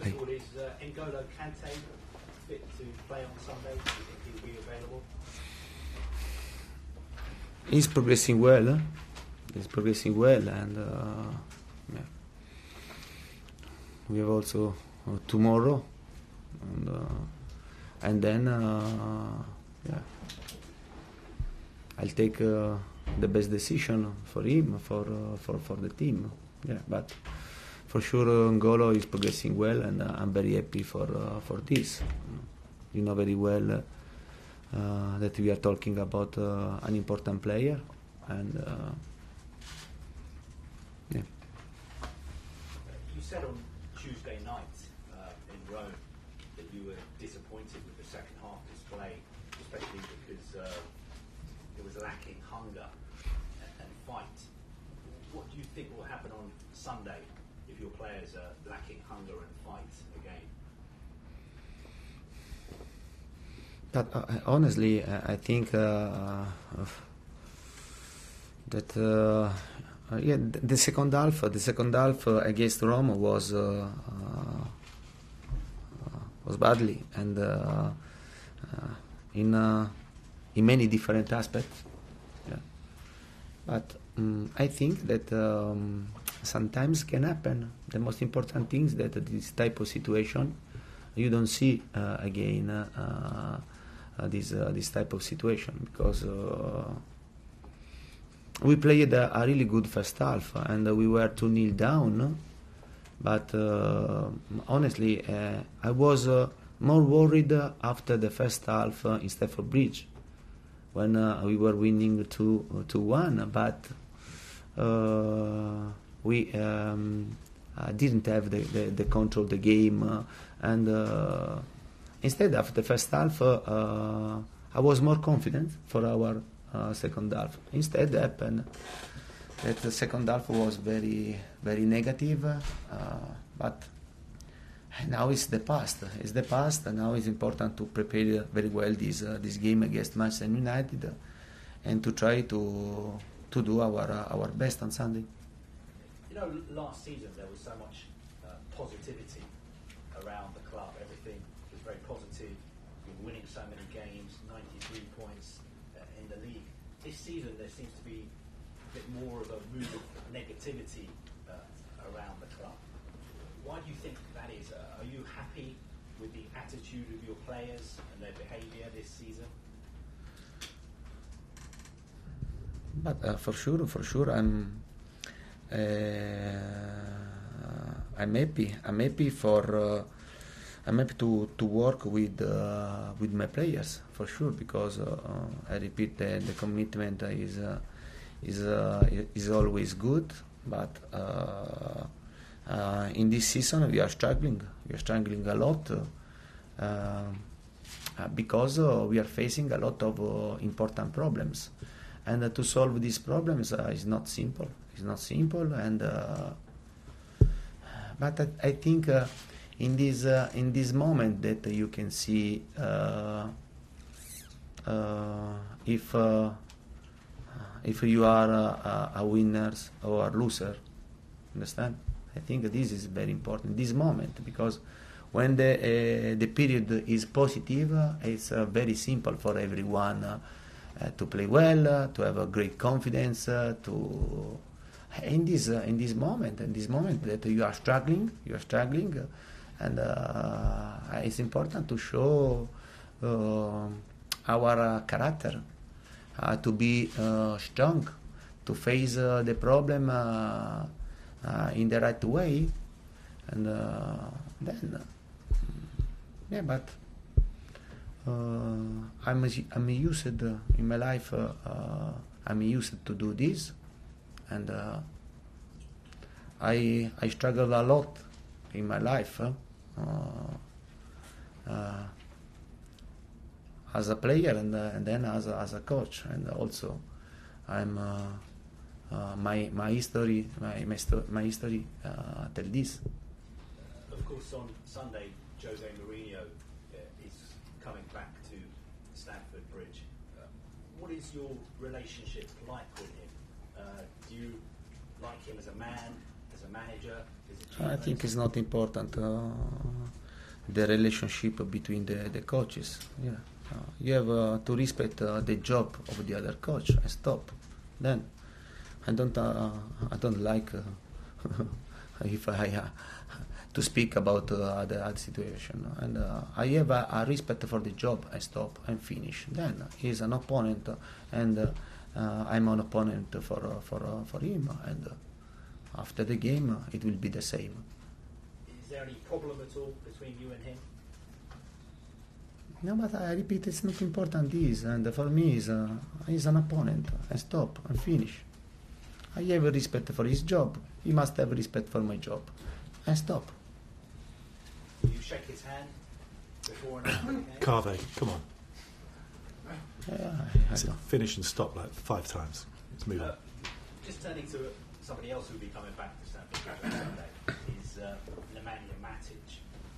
First of all, is N'Golo Kante fit to play on Sunday? Do you think he'll be available? He's progressing well. He's progressing well, and yeah. We have also tomorrow, and then yeah, I'll take the best decision for him, for the team. Yeah, but for sure N'Golo is progressing well, and I'm very happy for this. You know very well that we are talking about an important player, and yeah. You said on Tuesday night in Rome that you were disappointed with the second half display, especially because it was lacking hunger and fight. What do you think will happen on Sunday if your players are lacking hunger and fight again? But honestly, I think that yeah, the second half against Rome was badly, and in many different aspects. Yeah. But I think that sometimes can happen. The most important thing is that this type of situation you don't see again. This type of situation, because we played a really good first half, and we were 2-0 down, but honestly I was more worried after the first half in Stamford Bridge, when we were winning 2-1, but we didn't have the control of the game, and instead of the first half, I was more confident for our second half. Instead, happened that the second half was very, very negative. But now it's the past. It's the past, and now it's important to prepare very well this game against Manchester United, and to try to do our best on Sunday. You know, last season there was so much positivity around the club. Everything was very positive. You're winning so many games, 93 points in the league. This season there seems to be a bit more of a mood of negativity around the club. Why do you think that is? Are you happy with the attitude of your players and their behaviour this season? But for sure, I'm happy. I'm happy to work with my players, for sure, because I repeat, the commitment is always good. But in this season we are struggling. We are struggling a lot because we are facing a lot of important problems, and to solve these problems is not simple. It's not simple, and but I think in this moment that you can see if you are a winner or a loser. Understand? I think this is very important, this moment, because when the period is positive, it's very simple for everyone to play well, to have a great confidence, to in this moment that you are struggling, and it's important to show our character, to be strong, to face the problem in the right way, and then yeah. But I'm used in my life. I'm used to do this, and I struggle a lot in my life as a player, and then as a coach, and also I'm my history tell this. Of course, on Sunday, Jose Mourinho is coming back to Stamford Bridge. What is your relationship like with him? Do you like him as a man, as a manager? I think it's not important. the relationship between the coaches. Yeah, you have to respect the job of the other coach and stop. Then I don't like if I to speak about the other situation, and I have a respect for the job. I stop and finish. Then he's an opponent, and I'm an opponent for him, and after the game it will be the same. Is there any problem at all between you and him? No, but I repeat, it's not important this, and for me he's an opponent. I stop and finish. I have respect for his job. He must have respect for my job. I stop. You shake his hand before and after the game? Carve, come on. I don't. Finish and stop like 5 times. Let's move on. Just turning to somebody else who will be coming back to Stamford Bridge on Sunday is Nemanja Matic.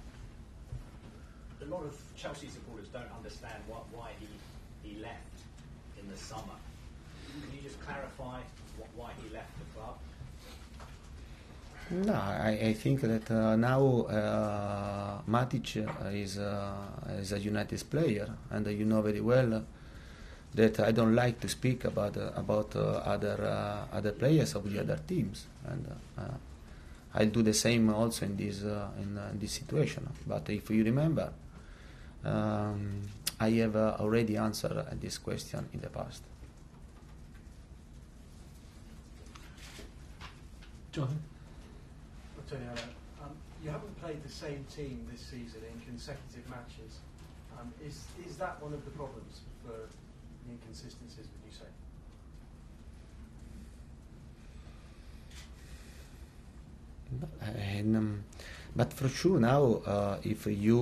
A lot of Chelsea supporters don't understand why he left in the summer. Can you just clarify why he left the club? No, I think that now Matic is a United player, and you know very well that I don't like to speak about other players of the other teams, and I'll do the same also in this situation. But if you remember, I have already answered this question in the past. Jonathan? Antonio, you haven't played the same team this season in consecutive matches. Is that one of the problems for the inconsistencies, would you say? But for sure now, if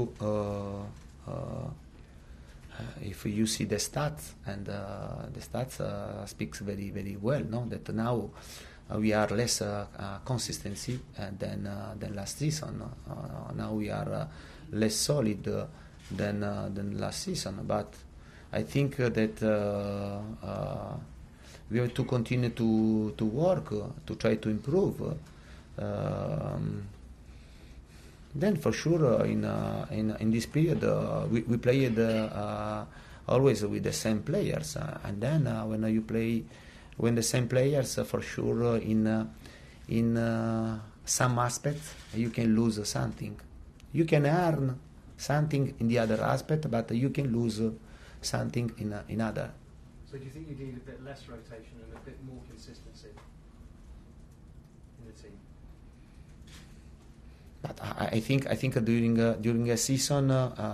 you see the stats, and the stats speaks very very well, no? That now we are less consistency than last season. Now we are less solid than last season. But I think that we have to continue to work to try to improve. Then for sure in this period we played always with the same players, and then when the same players, for sure in some aspects you can lose something. You can earn something in the other aspect, but you can lose something in other. So do you think you need a bit less rotation and a bit more consistency in the team? But I think during a season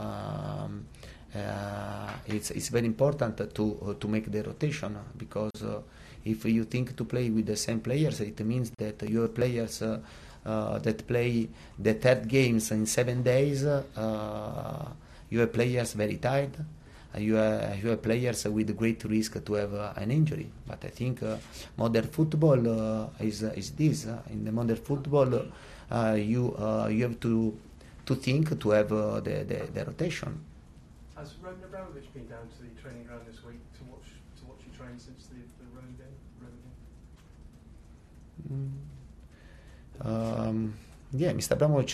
it's very important to make the rotation, because if you think to play with the same players, it means that your players that play the third games in 7 days, you have players very tired. You have players with great risk to have an injury. But I think modern football is this. In the modern football, you have to think to have the rotation. Has Roman Abramovich been down to the training ground this week to watch you train since the Rome game? Yeah, Mr. Abramovich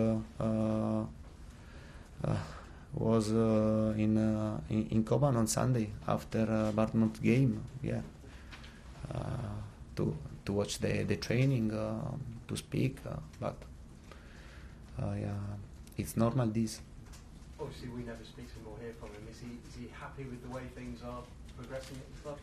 was in Koban on Sunday after Bournemouth game. Yeah, to watch the training, to speak, but yeah, it's normal this. Obviously, we never speak to him or hear from him. Is he happy with the way things are progressing at the club?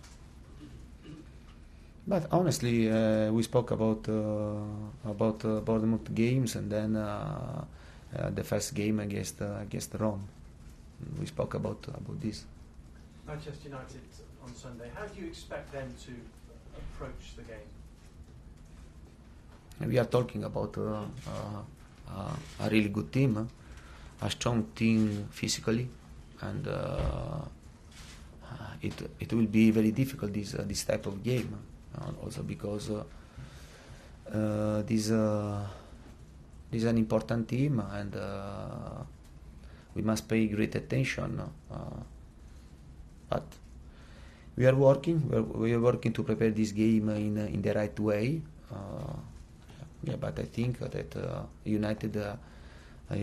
But honestly, we spoke about Bournemouth games, and then the first game against Rome. We spoke about this. Manchester United on Sunday. How do you expect them to approach the game? We are talking about a really good team, a strong team physically, and it will be very difficult this type of game. Also because this is an important team, and we must pay great attention. But we are working to prepare this game in the right way. Yeah, but I think that United